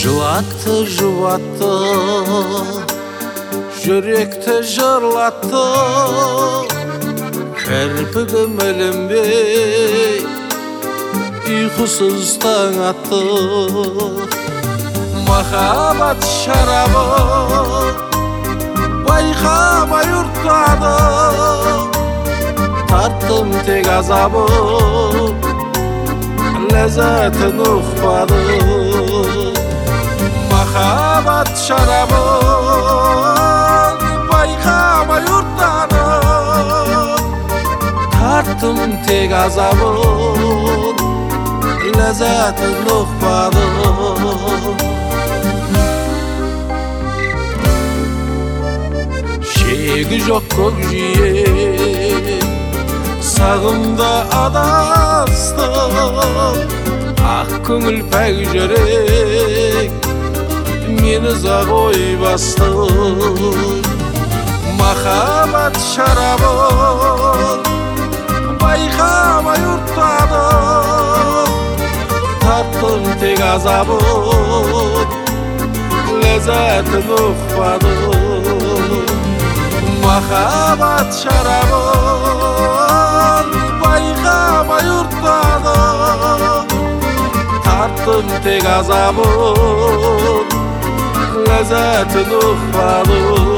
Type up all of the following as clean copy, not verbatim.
Жылатты, жұбатты, жүректі жырлатты, кірпігім ілінбей, ұйқысыз таң атты. Махаббат шарабы байқамай ұрттады, тарттым тек азабы, ләззатын ұқпады. Махаббат шарабын байқамай ұрттады, тарттым тек азабын, ләззатын ұқпады. Шегі жоқ көкжиек, сағымда адастым, ақ көңіл пәк жүрек мені ұзақ ойбасты. Махаббат шарабын байқамай ұрттады, тарттым тек азабын, ләззатын ұқпады. Махаббат шарабын байқамай ұрттады, тарттым тек азабын, ләззатын ұқпады.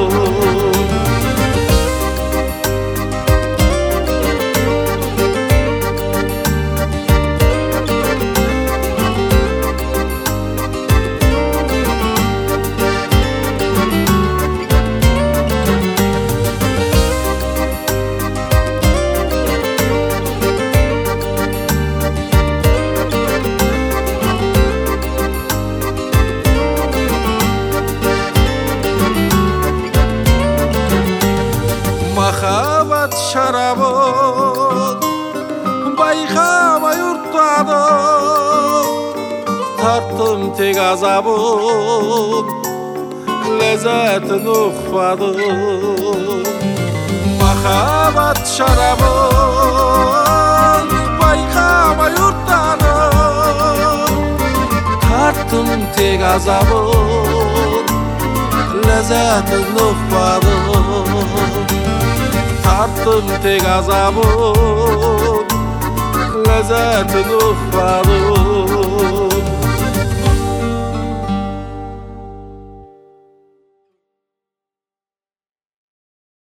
Махаббат шарабын байқамай ұрттады, тарттым тек азабын, ләззатын ұқпады. Махаббат шарабын байқамай ұрттады, тарттым тек азабын, ләззатын ұқпады. Tarttım tek azabın, lezzetini